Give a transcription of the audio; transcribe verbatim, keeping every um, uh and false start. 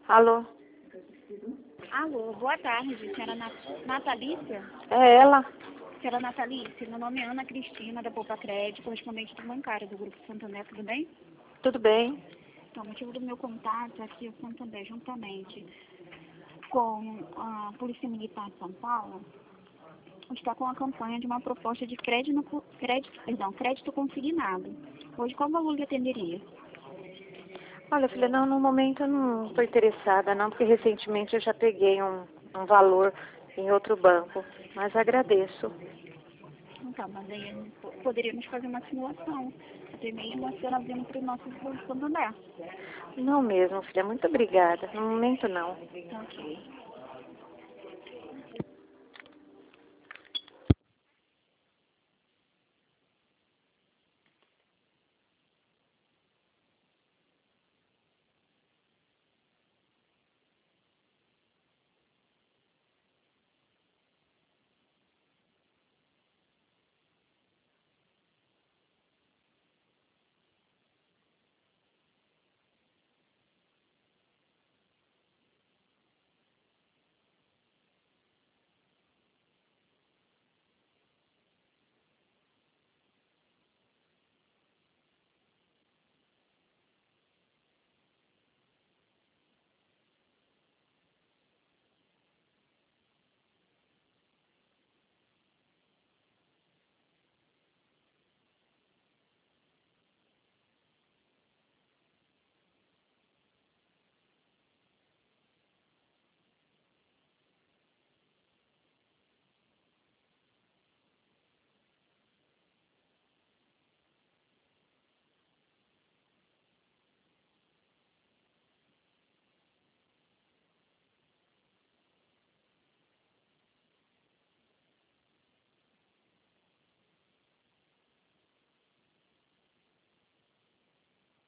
Alô? Alô, boa tarde, senhora Nat- Natalícia? É ela? Senhora Natalícia, meu nome é Ana Cristina, da Poupa Crédito, correspondente do bancário do Grupo Santander, tudo bem? Tudo bem? Então, o motivo do meu contato é que o Santander, juntamente com a Polícia Militar de São Paulo, está com a campanha de uma proposta de crédito, crédito, perdão, crédito consignado. Hoje, qual valor lhe atenderia? Olha, filha, não, no momento eu não estou interessada, não, porque recentemente eu já peguei um, um valor em outro banco, mas agradeço. Então, mas aí po- poderíamos fazer uma simulação, até mesmo a senhora vindo para o nosso Banco Santander. Não mesmo, filha, muito obrigada. No momento não. Ok.